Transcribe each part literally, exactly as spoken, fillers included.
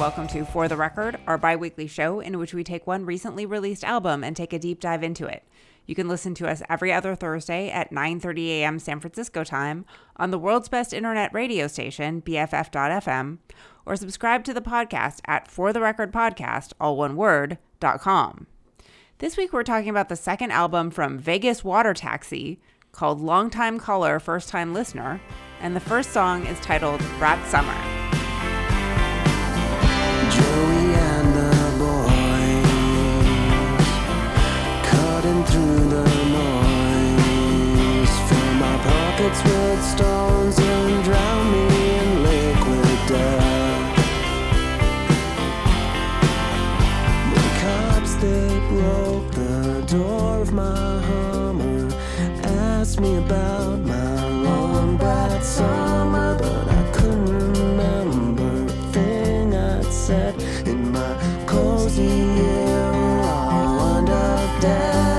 welcome to For the Record, our bi-weekly show in which we take one recently released album and take a deep dive into it. You can listen to us every other Thursday at nine thirty a.m. San Francisco time on the world's best internet radio station, B F F dot F M, or subscribe to the podcast at For the Record Podcast, all one word, dot com. This week we're talking about the second album from Vegas Water Taxi, called Longtime Caller, First Time Listener, and the first song is titled Brat Summer. Joey and the boys cutting through the noise, fill my pockets with stones and drown me in liquid death. The cops, they broke the door of my Hummer, asked me about my long brat summer, but I couldn't remember a thing I'd said in my cozy year all under death.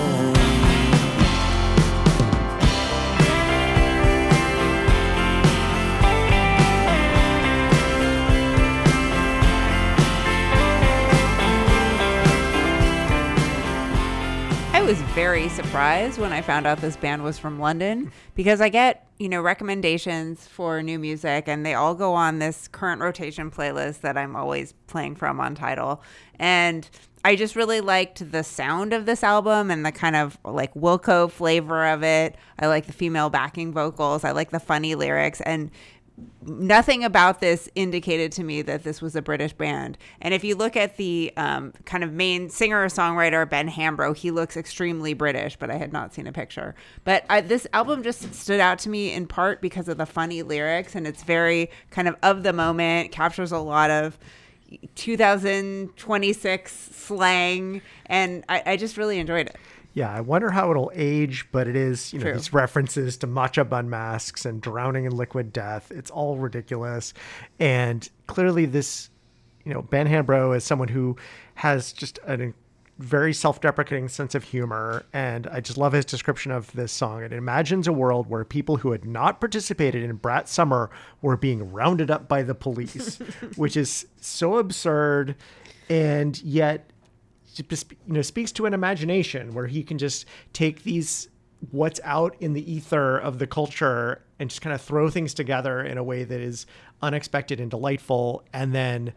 I was very surprised when I found out this band was from London because I get, you know, recommendations for new music and they all go on this current rotation playlist that I'm always playing from on Tidal. And I just really liked the sound of this album and the kind of like Wilco flavor of it. I like the female backing vocals. I like the funny lyrics, and nothing about this indicated to me that this was a British band. And if you look at the um, kind of main singer-songwriter, Ben Hambro, he looks extremely British, but I had not seen a picture. But I, this album just stood out to me in part because of the funny lyrics, and it's very kind of of the moment, captures a lot of two thousand twenty-six slang, and I, I just really enjoyed it. Yeah, I wonder how it'll age, but it is, you know, True. these references to matcha bun masks and drowning in liquid death. It's all ridiculous. And clearly this, you know, Ben Hambro is someone who has just a very self-deprecating sense of humor. And I just love his description of this song. It imagines a world where people who had not participated in Brat Summer were being rounded up by the police, which is so absurd. And yet, just, you know, speaks to an imagination where he can just take these, what's out in the ether of the culture, and just kind of throw things together in a way that is unexpected and delightful. And then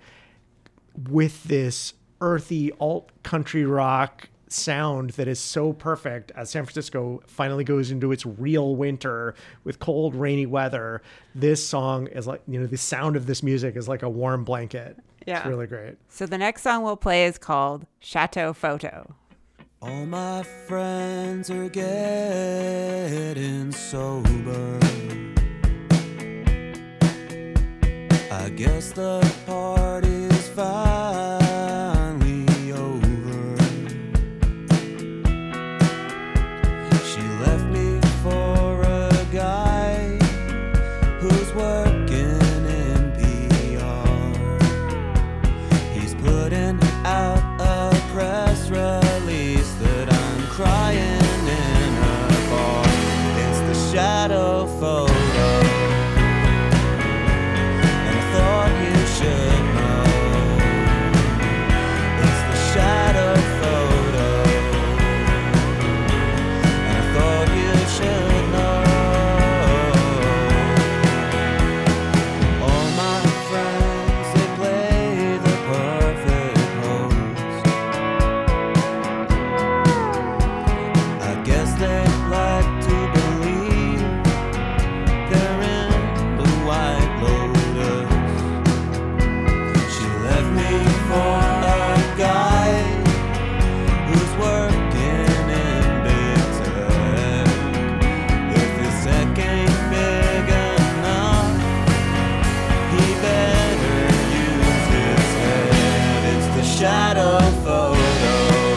with this earthy alt country rock sound that is so perfect as San Francisco finally goes into its real winter with cold, rainy weather, this song is like, you know, the sound of this music is like a warm blanket. Yeah. It's really great. So the next song we'll play is called Chateau Photo. All my friends are getting sober. I guess the party's finally over. She left me for a guy who's working in P R. He's putting out a press release that I'm crying in a bar. It's the shadow photo. And I thought you should know. It's the shadow photo. And I thought you should know. All my friends, they play the perfect pose. I guess they like to believe they're in the White Lotus. She left me for a guy who's working in big tech. If his tech ain't big enough, he better use his head. It's the shadow photo.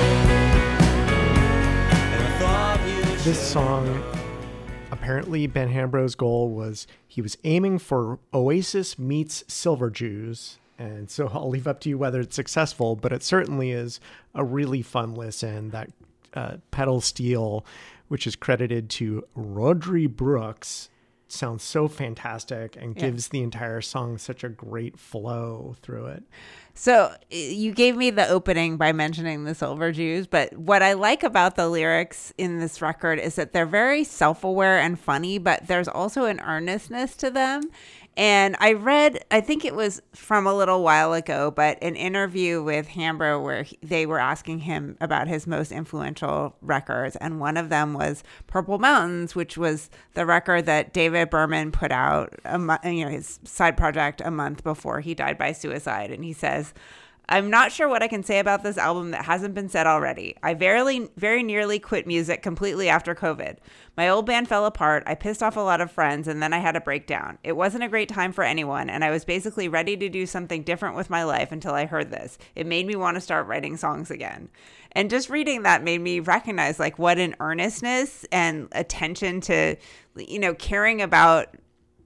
And I thought you This should song, apparently Ben Hambro's goal was he was aiming for Oasis meets Silver Jews. And so I'll leave up to you whether it's successful, but it certainly is a really fun listen. That uh, pedal steel, which is credited to Rodri Brooks, sounds so fantastic and Yeah. gives the entire song such a great flow through it. So you gave me the opening by mentioning the Silver Jews, but what I like about the lyrics in this record is that they're very self-aware and funny, but there's also an earnestness to them. And I read, I think it was from a little while ago, but an interview with Hambro where he, they were asking him about his most influential records. And one of them was Purple Mountains, which was the record that David Berman put out, a, mo- you know, his side project a month before he died by suicide. And he says, I'm not sure what I can say about this album that hasn't been said already. I very, very nearly quit music completely after COVID. My old band fell apart. I pissed off a lot of friends, and then I had a breakdown. It wasn't a great time for anyone, and I was basically ready to do something different with my life until I heard this. It made me want to start writing songs again. And just reading that made me recognize like what an earnestness and attention to, you know, caring about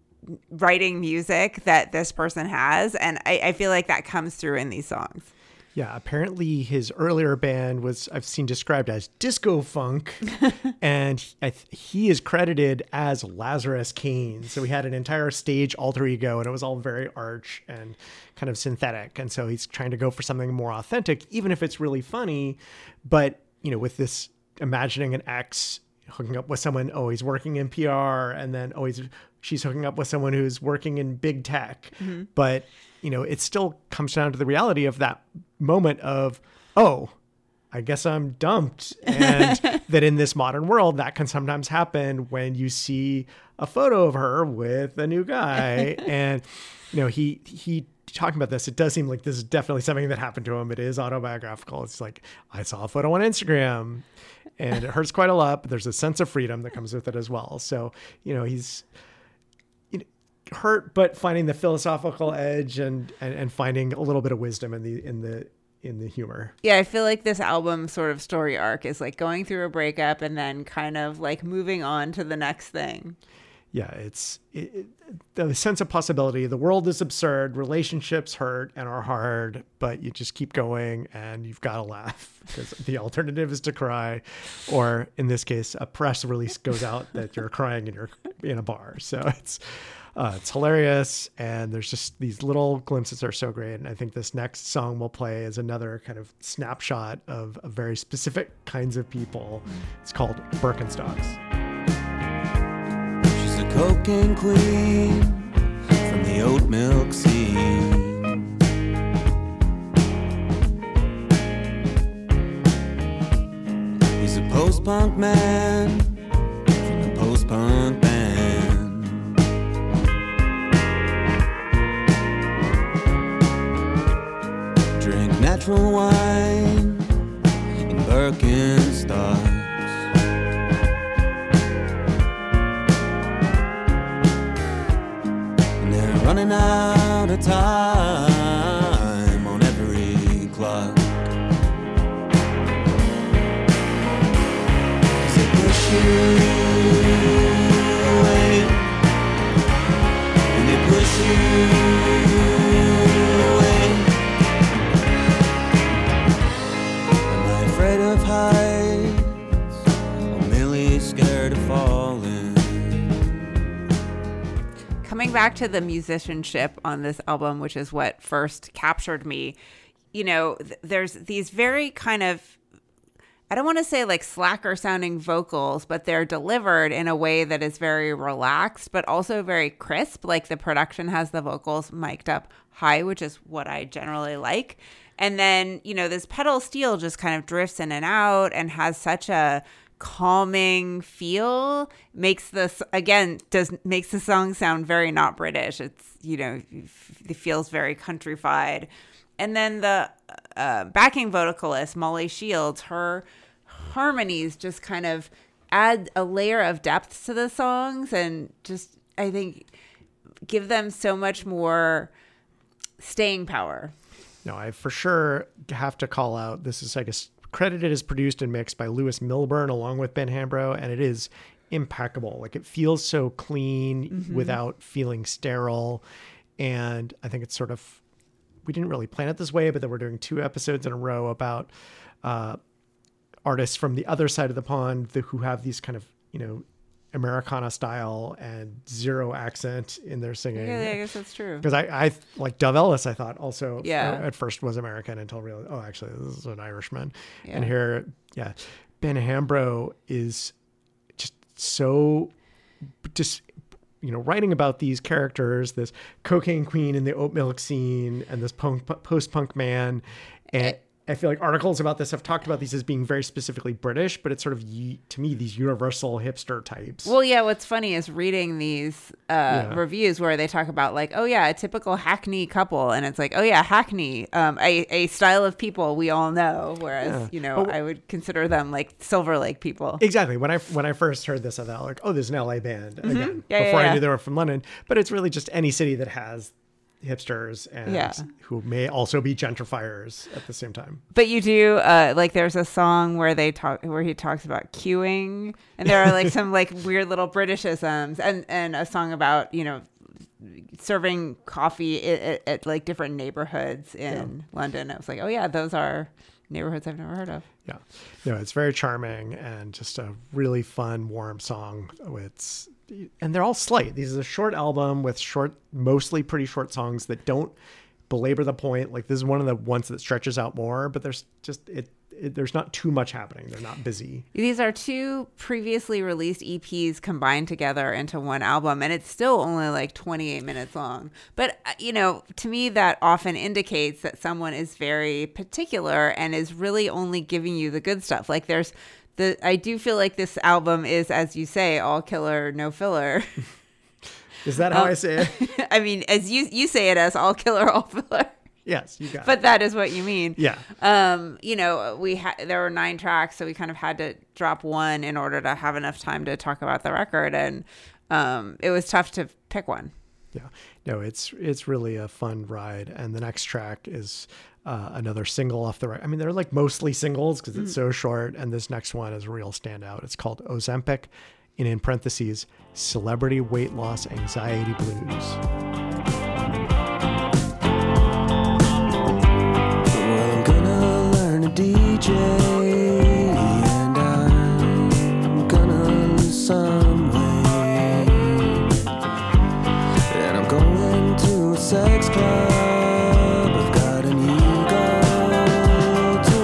writing music that this person has. And I, I feel like that comes through in these songs. Yeah, apparently his earlier band was, I've seen described as disco funk, and I th- he is credited as Lazarus Kane. So he had an entire stage alter ego, and it was all very arch and kind of synthetic. And so he's trying to go for something more authentic, even if it's really funny. But, you know, with this imagining an ex hooking up with someone, oh, he's working in P R, and then, oh, he's, she's hooking up with someone who's working in big tech. Mm-hmm. But, you know, it still comes down to the reality of that moment of, oh, I guess I'm dumped. And that in this modern world, that can sometimes happen when you see a photo of her with a new guy. And, you know, he, he, talking about this, it does seem like this is definitely something that happened to him. It is autobiographical. It's like, I saw a photo on Instagram and it hurts quite a lot, but there's a sense of freedom that comes with it as well. So, you know, he's you know, hurt, but finding the philosophical edge and, and, and finding a little bit of wisdom in the, in the, in the humor. Yeah, I feel like this album sort of story arc is like going through a breakup and then kind of like moving on to the next thing. Yeah, it's it, it, the sense of possibility. The world is absurd. Relationships hurt and are hard, but you just keep going and you've got to laugh because the alternative is to cry, or in this case, a press release goes out that you're crying and you're in a bar. So it's uh, it's hilarious, and there's just these little glimpses that are so great. And I think this next song we'll play is another kind of snapshot of, of very specific kinds of people. It's called Birkenstocks. The cocaine queen from the oat milk scene. He's a post-punk man from the post-punk band. Drink natural wine in Birkenstocks. Running out of time on every clock. 'Cause they push you away, and they push you away. Am I afraid of heights? I'm merely scared of falling. Coming back to the musicianship on this album, which is what first captured me, you know, th- there's these very kind of, I don't want to say like slacker sounding vocals, but they're delivered in a way that is very relaxed, but also very crisp. Like the production has the vocals mic'd up high, which is what I generally like. And then, you know, this pedal steel just kind of drifts in and out and has such a calming feel, makes this again does makes the song sound very not British. It's, you know, it feels very countrified. And then the uh, backing vocalist Molly Shields, her harmonies just kind of add a layer of depth to the songs, and just I think give them so much more staying power. No, I for sure have to call out, this is, I guess, credited as produced and mixed by Lewis Milburn along with Ben Hambro, and it is impeccable. Like, it feels so clean mm-hmm. without feeling sterile. And I think it's sort of, we didn't really plan it this way, but then we're doing two episodes in a row about uh, artists from the other side of the pond the, who have these kind of, you know, Americana style and zero accent in their singing. Yeah, I guess that's true. Because I, I like Dove Ellis, I thought also Yeah. at first was American until realized, oh, actually, this is an Irishman. Yeah. And here, yeah, Ben Hambro is just so just, you know, writing about these characters, this cocaine queen in the oat milk scene and this punk, post-punk man. And I feel like articles about this have talked about these as being very specifically British, but it's sort of, to me, these universal hipster types. Well, yeah, what's funny is reading these uh, Yeah. reviews where they talk about like, oh yeah, a typical Hackney couple. And it's like, oh yeah, Hackney, um, a, a style of people we all know. Whereas, Yeah. you know, But- I would consider them like Silver Lake people. Exactly. When I when I first heard this, I thought like, oh, there's an L A band again. Yeah, yeah, before I yeah. knew they were from London. But it's really just any city that has hipsters and Yeah. who may also be gentrifiers at the same time. But you do uh, like there's a song where they talk where he talks about queuing, and there are like some like weird little Britishisms, and and a song about you know serving coffee at, at, at like different neighborhoods in London. I was like, oh yeah, those are neighborhoods I've never heard of. Yeah. No, it's very charming and just a really fun, warm song. It's and they're all slight. This is a short album with short, mostly pretty short songs that don't belabor the point. Like this is one of the ones that stretches out more, but there's just it, it there's not too much happening. They're not busy. These are two previously released E Ps combined together into one album, and it's still only like twenty-eight minutes long. But, uh, you know, to me, that often indicates that someone is very particular and is really only giving you the good stuff. Like there's the, I do feel like this album is, as you say, all killer, no filler. Is that how Um, I say it? I mean, as you, you say it as all killer, all filler. Yes, you got But it. that is what you mean. Yeah. Um, you know, we had there were nine tracks, so we kind of had to drop one in order to have enough time to talk about the record, and um, it was tough to pick one. Yeah, no, it's it's really a fun ride, and the next track is uh, another single off the right. I mean, they're like mostly singles because it's so short, and this next one is a real standout. It's called Ozempic, and in parentheses, Celebrity Weight Loss Anxiety Blues. Well, I'm gonna learn to D J, and I'm gonna lose some weight, and I'm going to a sex club. I've got an ego to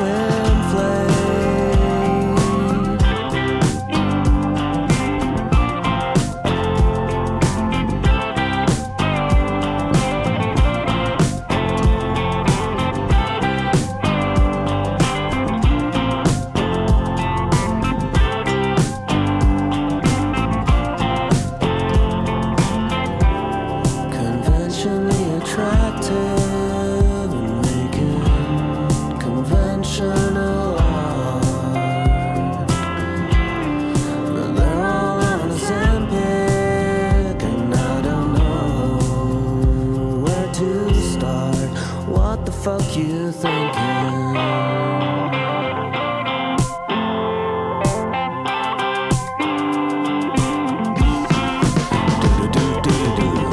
conventionally attractive and making conventional art. They're all on Ozempic, and I don't know where to start. What the fuck you thinking? Do-do-do-do-do.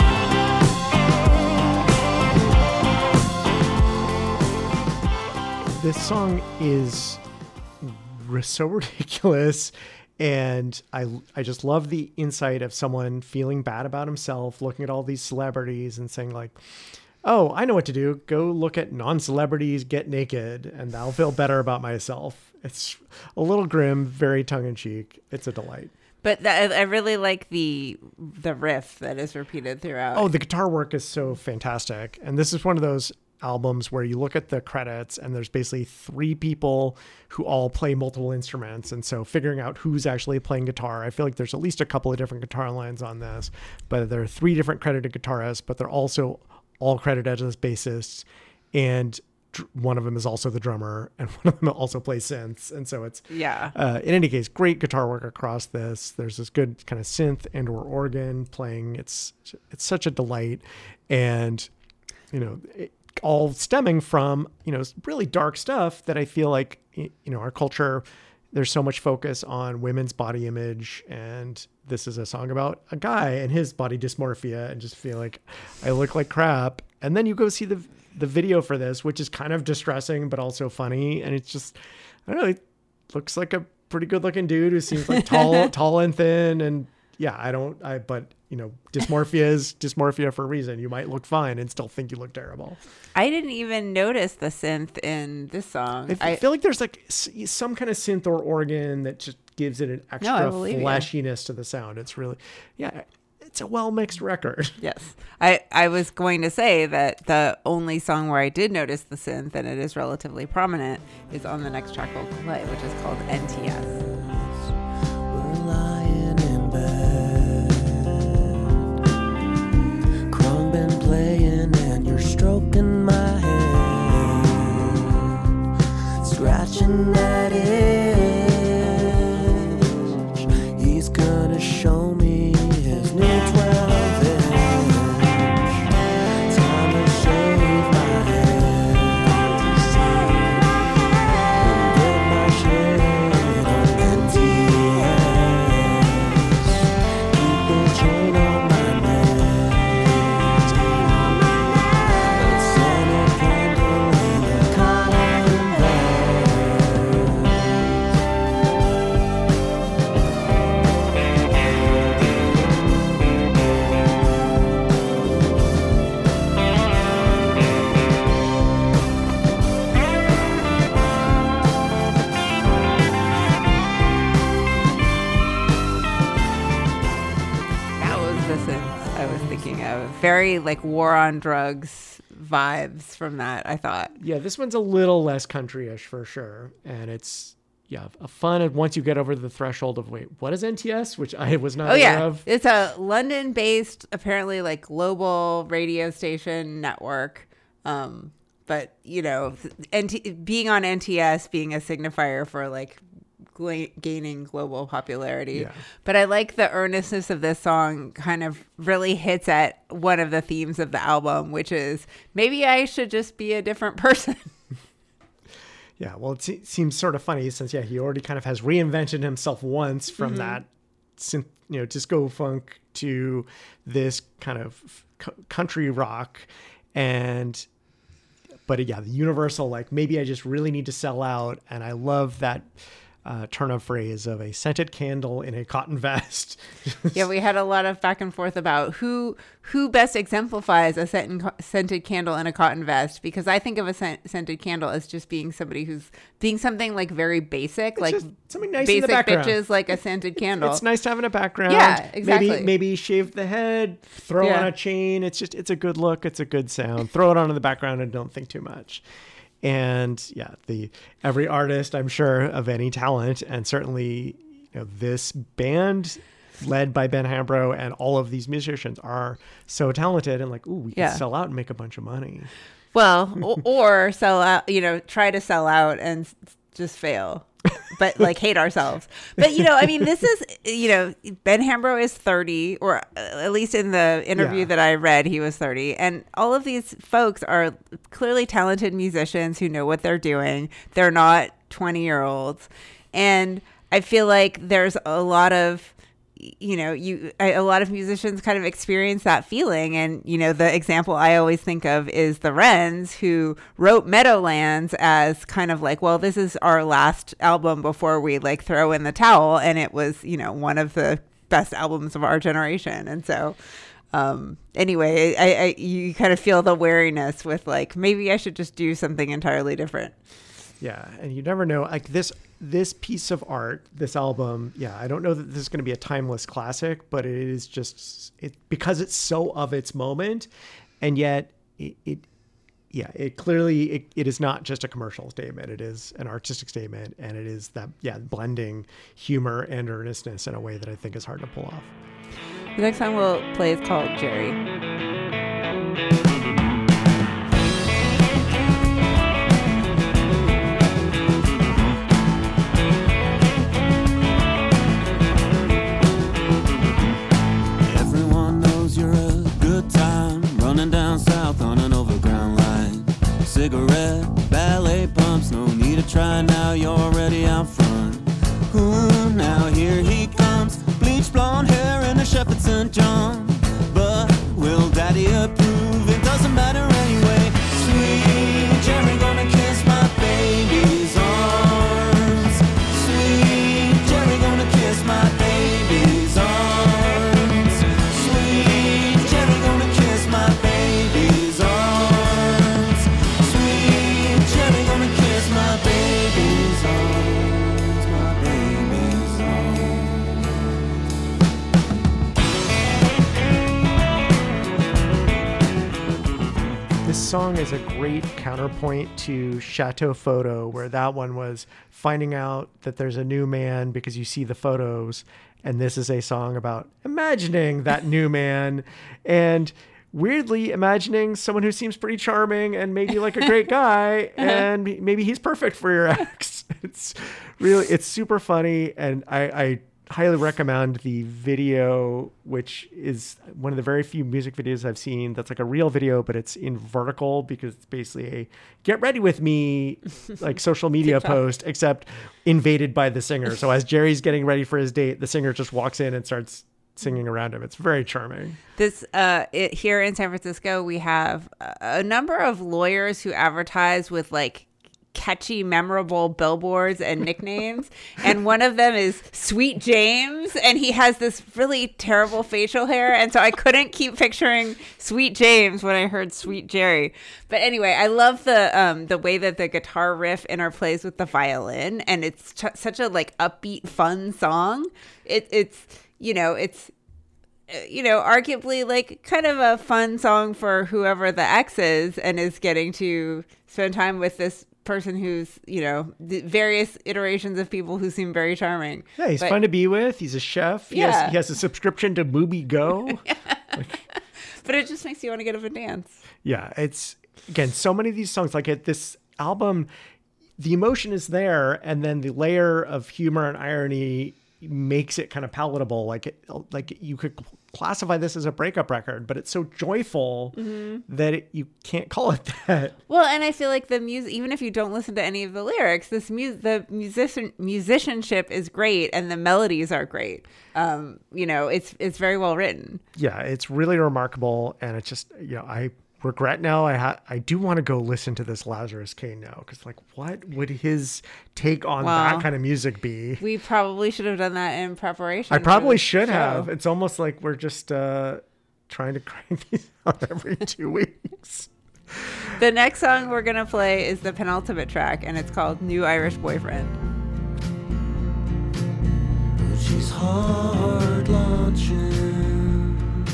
This song is r- so ridiculous, and I I just love the insight of someone feeling bad about himself, looking at all these celebrities and saying like, oh, I know what to do. Go look at non-celebrities get naked, and I'll feel better about myself. It's a little grim, very tongue-in-cheek. It's a delight. But th- I really like the the riff that is repeated throughout. Oh, the guitar work is so fantastic. And this is one of those albums where you look at the credits and there's basically three people who all play multiple instruments. And so figuring out who's actually playing guitar, I feel like there's at least a couple of different guitar lines on this, but there are three different credited guitarists, but they're also all credited as bassists. And dr- one of them is also the drummer, and one of them also plays synths. And so it's, yeah. uh, in any case, great guitar work across this. There's this good kind of synth and or organ playing. It's it's such a delight, and you know, it, all stemming from you know really dark stuff that I feel like you know our culture. There's so much focus on women's body image, and this is a song about a guy and his body dysmorphia, and just feel like I look like crap. And then you go see the the video for this, which is kind of distressing but also funny, and it's just I don't know. It looks like a pretty good looking dude who seems like tall, tall and thin, and yeah, I don't, I, but you know, dysmorphia is dysmorphia for a reason. You might look fine and still think you look terrible. I didn't even notice the synth in this song. I I feel like there's like s- some kind of synth or organ that just gives it an I extra believe you. flashiness to the sound. It's really, yeah, it's a well mixed record. Yes. I, I was going to say that the only song where I did notice the synth, and it is relatively prominent, is on the next track we'll play, which is called N T S. We're lying in bed, Krung been playing and you're stroking my head, scratching that itch. He's gonna show me his new twelve inch. Time to shave my head and get my shit on N T S. Keep the chain on my neck. Let's send a candle in a cotton vest. That was the synth I was thinking of. Very like War on Drugs vibes from that, I thought. Yeah, this one's a little less country-ish for sure. And it's, yeah, a fun. And once you get over the threshold of, wait, what is N T S? Which I was not Oh aware yeah, of. it's a London-based, apparently like global radio station network. Um, but you know, N T- being on N T S being a signifier for like gla- gaining global popularity. Yeah. But I like the earnestness of this song. Kind of really hits at one of the themes of the album, which is maybe I should just be a different person. Yeah, well, it se- seems sort of funny since, yeah, he already kind of has reinvented himself once from that, synth, you know, disco funk to this kind of c- country rock. And, but yeah, the universal, like, maybe I just really need to sell out. And I love that uh, turn of phrase of a scented candle in a cotton vest. Yeah, we had a lot of back and forth about who who best exemplifies a scent- scented candle in a cotton vest, because I think of a scent- scented candle as just being somebody who's being something like very basic, like just something nice in the basic background. bitches, like a scented candle. It's nice to have in a background. Yeah, exactly. Maybe maybe shave the head, throw Yeah. on a chain. It's just it's a good look. It's a good sound. Throw it on in the background and don't think too much. And yeah, the every artist, I'm sure, of any talent, and certainly you know this band led by Ben Hambro and all of these musicians are so talented and like, ooh, we can Yeah. sell out and make a bunch of money. Well, o- or sell out, you know, try to sell out and s- just fail, but like hate ourselves. But, you know, I mean, this is, you know, Ben Hambro is thirty, or uh, at least in the interview Yeah. that I read, he was thirty. And all of these folks are clearly talented musicians who know what they're doing. They're not twenty year olds. And I feel like there's a lot of, you know, you a lot of musicians kind of experience that feeling. And, you know, the example I always think of is the Wrens, who wrote Meadowlands as kind of like, well, this is our last album before we like throw in the towel. And it was, you know, one of the best albums of our generation. And so um, anyway, I, I you kind of feel the wariness with like, maybe I should just do something entirely different. Yeah, and you never know. Like this, this piece of art, this album. Yeah, I don't know that this is going to be a timeless classic, but it is just it because it's so of its moment, and yet it, it yeah, it clearly it, it is not just a commercial statement. It is an artistic statement, and it is that yeah, blending humor and earnestness in a way that I think is hard to pull off. The next song we'll play is called Jerry. Everyone knows you're a good time, running down south on an overground line. Cigarette, ballet pumps, no need to try now, you're already out front. Ooh, now here he comes, bleach blonde hair and a Shepherd Saint John. But will daddy approve? It doesn't matter anyway. Sweet Jerry gonna kiss my baby's arms. Sweet Jerry gonna kiss my baby's arms. song is a great counterpoint to Chateau Photo, where that one was finding out that there's a new man because you see the photos. And this is a song about imagining that new man and weirdly imagining someone who seems pretty charming and maybe like a great guy and maybe he's perfect for your ex. It's really, it's super funny. And I, I highly recommend the video, which is one of the very few music videos I've seen that's like a real video, but it's in vertical because it's basically a get ready with me, like social media post, except invaded by the singer. So as Jerry's getting ready for his date, the singer just walks in and starts singing around him. It's very charming. This uh, it, here in San Francisco, we have a number of lawyers who advertise with like catchy, memorable billboards and nicknames. And one of them is Sweet James. And he has this really terrible facial hair. And so I couldn't keep picturing Sweet James when I heard Sweet Jerry. But anyway, I love the um, the way that the guitar riff interplays with the violin. And it's ch- such a like upbeat, fun song. It, it's, you know, it's, you know, arguably like kind of a fun song for whoever the ex is and is getting to spend time with this person who's, you know, the various iterations of people who seem very charming. Yeah, he's but, fun to be with. He's a chef. He, yeah. has, he has a subscription to Movie Go. Yeah. Like, but it just makes you want to get up and dance. Yeah, it's, again, so many of these songs, like at this album, the emotion is there, and then the layer of humor and irony makes it kind of palatable. Like, it, like you could classify this as a breakup record, but it's so joyful mm-hmm. that it, you can't call it that. Well, and I feel like the music, even if you don't listen to any of the lyrics, this mu- the musician musicianship is great, and the melodies are great. Um, you know, it's it's very well written. Yeah, it's really remarkable, and it's just, you know, I regret now. I ha- I do want to go listen to this Lazarus Kane now, because like, what would his take on well, that kind of music be? We probably should have done that in preparation. I probably should show. have. It's almost like we're just uh, trying to crank these out every two weeks. The next song we're gonna play is the penultimate track, and it's called "New Irish Boyfriend." She's hard launching.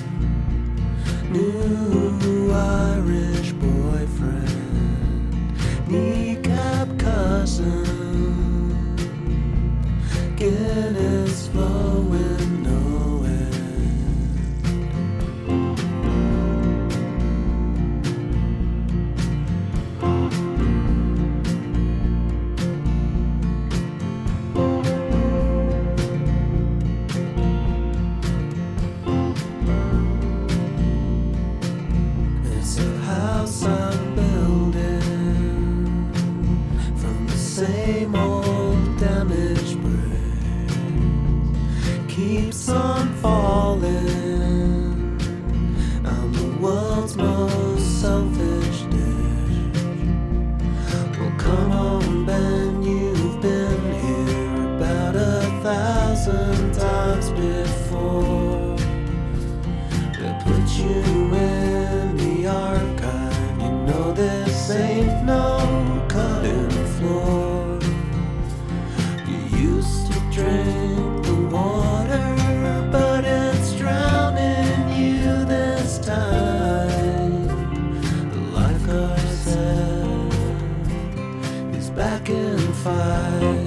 New Irish boyfriend, kneecap cousin, Guinness flowing no end. It's a house I'm building from the same old damaged brick. Keeps on falling. I'm the world's most selfish dish. Well, come on, Ben, you've been here about a thousand times before. They'll put you in the archive. You know this ain't no cutting floor. You used to drink the water, but it's drowning you this time. The lifeguard said he's back in five.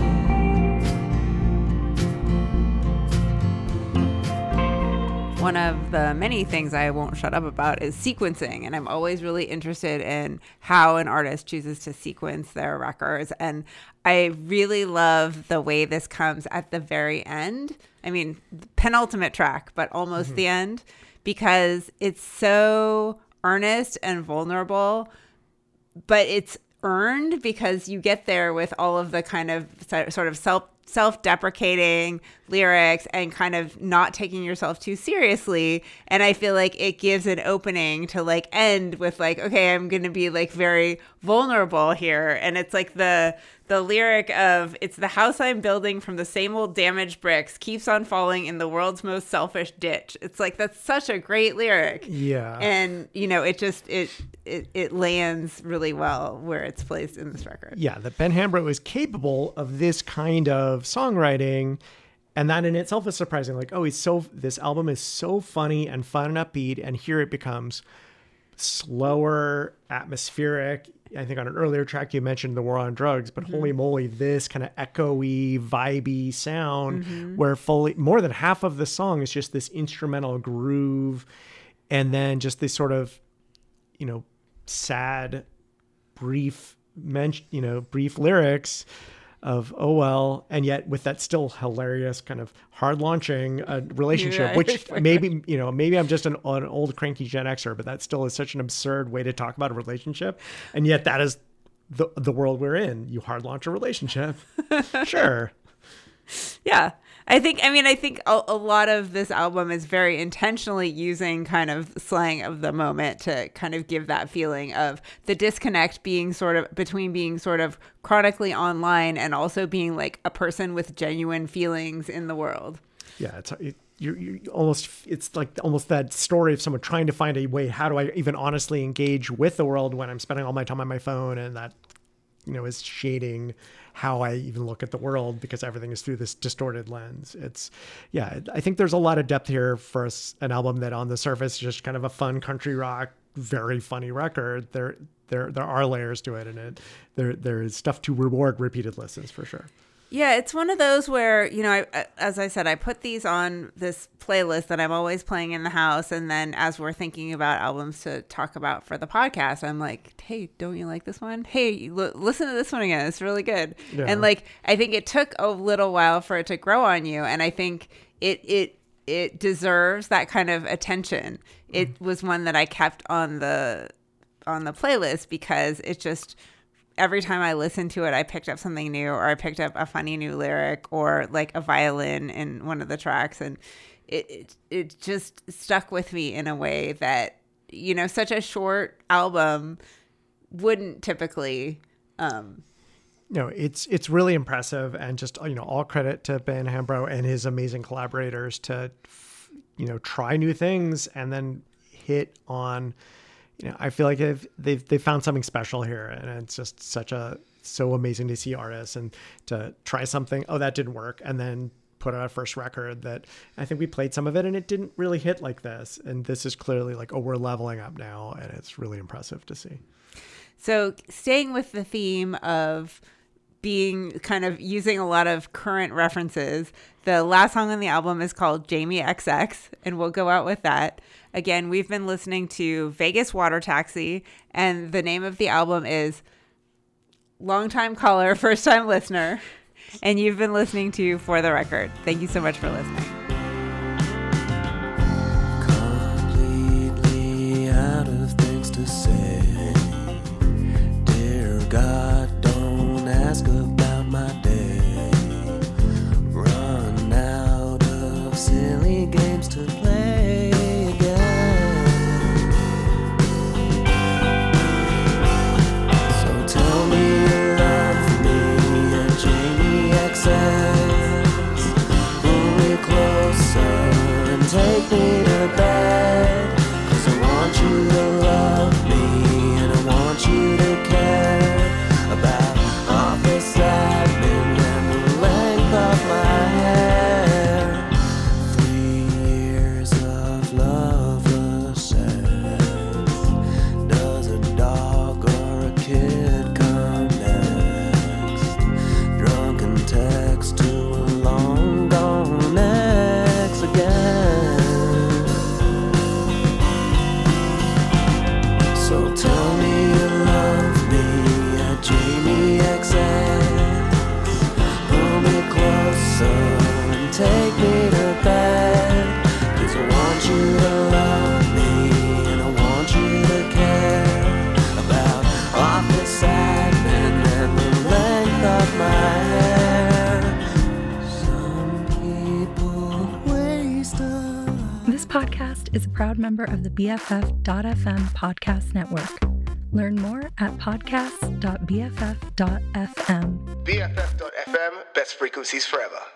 One of the many things I won't shut up about is sequencing. And I'm always really interested in how an artist chooses to sequence their records. And I really love the way this comes at the very end. I mean, penultimate track, but almost mm-hmm. the end, because it's so earnest and vulnerable, but it's earned because you get there with all of the kind of sort of self self-deprecating lyrics and kind of not taking yourself too seriously. And I feel like it gives an opening to like end with like, okay, I'm going to be like very vulnerable here. And it's like the the lyric of, it's the house I'm building from the same old damaged bricks, keeps on falling in the world's most selfish ditch. It's like, that's such a great lyric. Yeah. And, you know, it just, it, it, it lands really well where it's placed in this record. Yeah, that Ben Hambro is capable of this kind of songwriting. And that in itself is surprising. Like, oh, he's so, this album is so funny and fun and upbeat. And here it becomes slower, atmospheric. I think on an earlier track you mentioned the War on Drugs, but mm-hmm. holy moly, this kind of echoey, vibey sound mm-hmm. where fully more than half of the song is just this instrumental groove, and then just this sort of, you know, sad, brief, men- you know, brief lyrics of oh well, and yet with that still hilarious kind of hard launching uh, relationship, yeah, which maybe you know maybe I'm just an, an old cranky Gen Xer, but that still is such an absurd way to talk about a relationship, and yet that is the the world we're in. You hard launch a relationship, sure. Yeah. I think, I mean, I think a, a lot of this album is very intentionally using kind of slang of the moment to kind of give that feeling of the disconnect being sort of between being sort of chronically online and also being like a person with genuine feelings in the world. Yeah, it's it, you you almost it's like almost that story of someone trying to find a way. How do I even honestly engage with the world when I'm spending all my time on my phone, and that, you know, is shading how I even look at the world because everything is through this distorted lens. It's, yeah, I think there's a lot of depth here for an album that on the surface is just kind of a fun country rock, very funny record. There, there, there are layers to it, and it, there, there is stuff to reward repeated listens for sure. Yeah, it's one of those where, you know, I, as I said, I put these on this playlist that I'm always playing in the house. And then as we're thinking about albums to talk about for the podcast, I'm like, hey, don't you like this one? Hey, l- listen to this one again. It's really good. Yeah. And like, I think it took a little while for it to grow on you. And I think it, it, it deserves that kind of attention. It mm. was one that I kept on the, on the playlist because it just, every time I listened to it, I picked up something new, or I picked up a funny new lyric, or like a violin in one of the tracks. And it, it, it just stuck with me in a way that, you know, such a short album wouldn't typically. Um, no, it's, it's really impressive, and just, you know, all credit to Ben Hambro and his amazing collaborators to, you know, try new things and then hit on, you know, I feel like they've, they've, they found something special here, and it's just such a, so amazing to see artists and to try something. Oh, that didn't work. And then put out a first record that I think we played some of it and it didn't really hit like this. And this is clearly like, oh, we're leveling up now. And it's really impressive to see. So staying with the theme of being kind of using a lot of current references, the last song on the album is called Jamie X X, and we'll go out with that. Again, we've been listening to Vegas Water Taxi, and the name of the album is Longtime Caller, First Time Listener, and you've been listening to For the Record. Thank you so much for listening. Completely out of things to say. Dear God, don't ask about my day. Run out of silly games to play again. So tell me you love me at Jamie X X. Pull me closer and take me to bed. 'Cause I want you to love me and I want you to care about office admin and the length of my hair. Three years of loveless sex. Does a dog or a kid come next? Drunken text to a long gone ex again. So tell me you love me at Jamie X X. Pull me closer and take me to bed. 'Cause I want you to love me and I want you to care about office admin and the length of my hair. Some people waste a life. This podcast is a proud member of the B F F dot F M podcast network. Learn more at podcasts dot B F F dot F M. B F F dot F M, best frequencies forever.